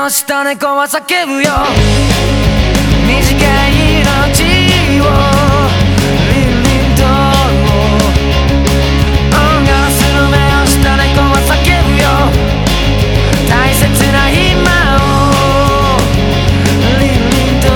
をした猫は叫ぶよ。短い命をリンリンとガラスの目をした猫は叫ぶよ。大切な今をリンリンと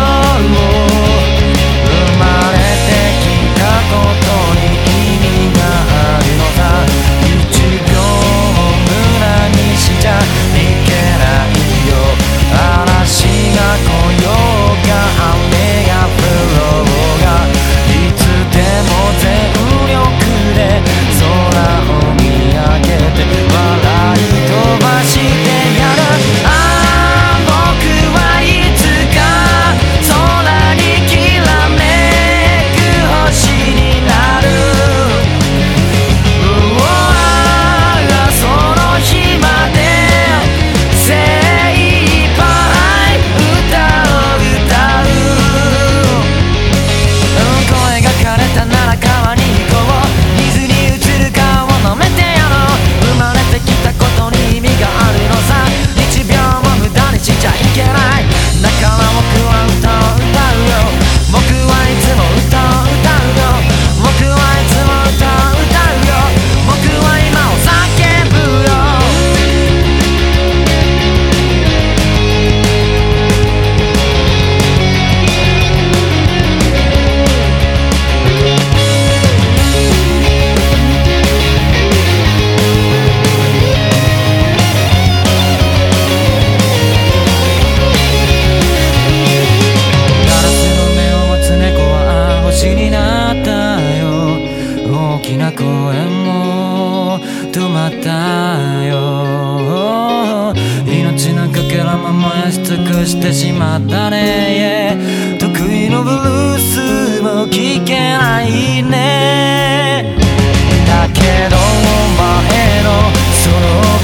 生まれてきたことに意味があるのさ。1秒も無駄にしちゃいけないよ。嵐が来ようが雨が降ろうがいつでも全力で空を見上げて笑い飛ばしてやる。ああ僕はいつか空にきらめく星になる。うわあその日まで精一杯歌を歌う。声が枯れたなら川に行こう。水に映る顔を飲めてやろう。生まれてきたことに意味があるのさ。1秒も無駄にしちゃいけない。だから僕は歌を歌うよ。僕はいつも歌を歌うよ。僕はいつも歌を歌うよ。僕は今を叫ぶよ。ガラスの目を持つ猫は星になったよ。大きな公園も止まったよ。命のかけらも燃やし尽くしてしまったね。得意のブルースも聞けないね。だけど前のその